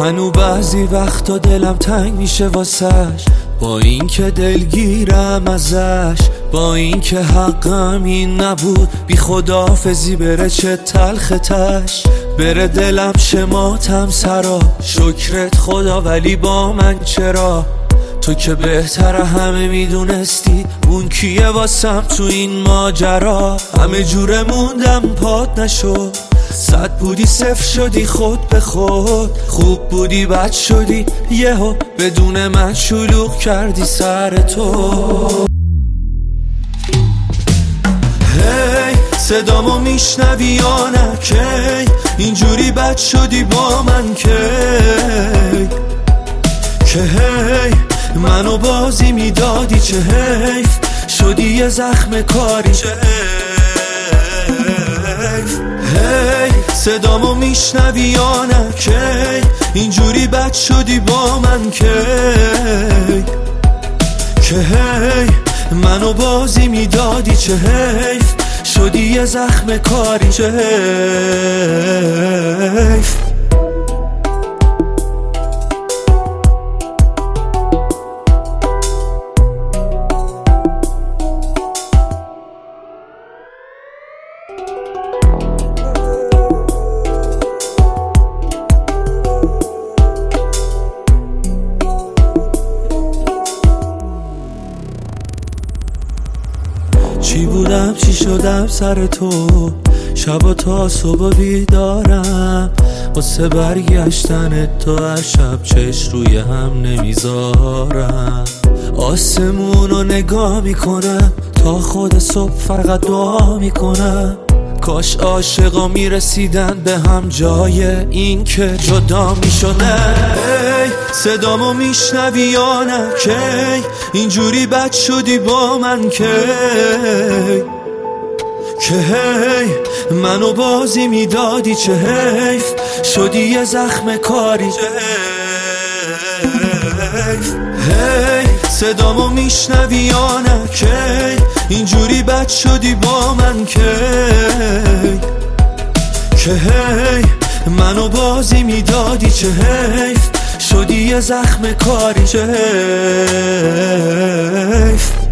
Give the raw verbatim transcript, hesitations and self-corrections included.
هنو بعضی وقتا دلم تنگ میشه واسش، با این که دلگیرم ازش، با این که حقم این نبود بی خداحافظی بره چه تلختش، بره دلم شماتم سرا، شکرت خدا ولی با من چرا؟ تو که بهتر همه میدونستی اون کیه واسم تو این ماجرا. همه جوره موندم پات نشد، صد بودی صفر شدی خود به خود، خوب بودی بد شدی یهو بدون من شلوغ کردی سر تو. هی صدامو میشنوی یا نه کی؟ اینجوری بد شدی با من کی؟ که هی منو بازی میدادی چه حیف شدی یه زخم کاری چه حیف. هی صدامو میشنوی یا نه کی؟ اینجوری بد شدی با من کی؟ که هی منو بازی میدادی چه حیف شدی یه زخم کاری چه حیف. چی بودم چی شدم سر تو، شبا تا صبح بیدارم واسه برگشتن تو، هر شب چش روی هم نمیذارم. آسمونو نگاه میکنم تا خود صبح فقط دعا میکنم، کاش عاشقا میرسیدن به هم جای این که جدا میشدن. صدامو میشنوی یا نه کی؟ اینجوری بد شدی با من کی؟ که هی منو بازی میدادی چه حیف شدی یه زخم کاری چه حیف. هی صدامو میشنوی یا نه کی؟ اینجوری بد شدی با من کی؟ که هی منو بازی میدادی چه حیف شدی یه زخم کاری چه حیف.